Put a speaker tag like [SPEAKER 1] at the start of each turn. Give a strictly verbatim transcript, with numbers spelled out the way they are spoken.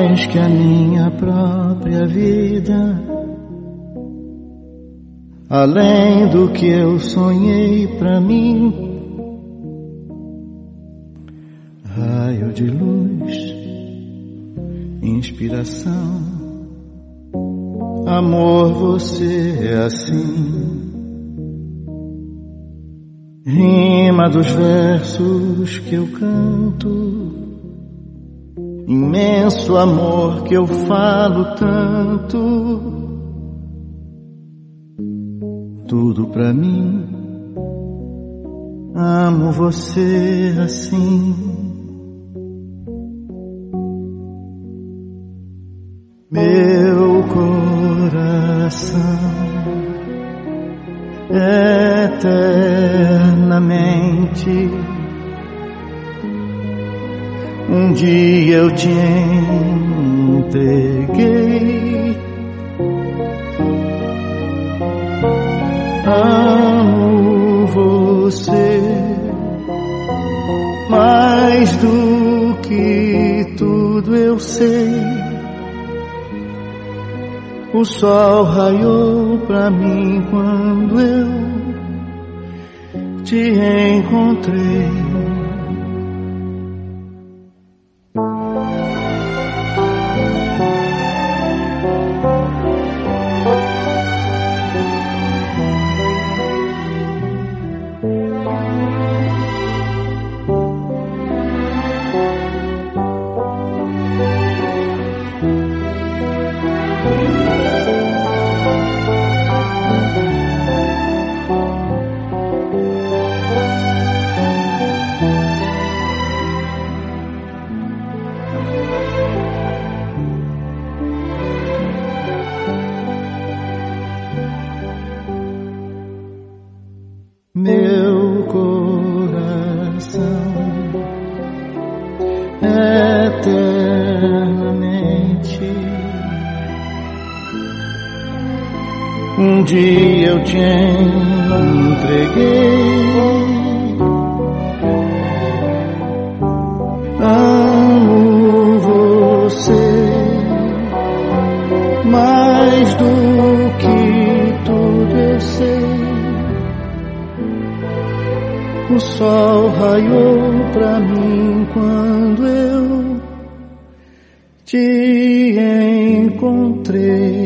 [SPEAKER 1] mais que a minha própria vida, além do que eu sonhei pra mim. Raio de luz, inspiração, amor, você é assim. Rima dos versos que eu canto, imenso amor que eu falo tanto, tudo pra mim. Amo você assim. Meu coração eternamente, um dia eu te entreguei. Amo você mais do que tudo eu sei. O sol raiou pra mim quando eu te encontrei. Meu coração eternamente, um dia eu te entreguei. Amo você mais do que tudo eu sei. O sol raiou pra mim quando eu te encontrei.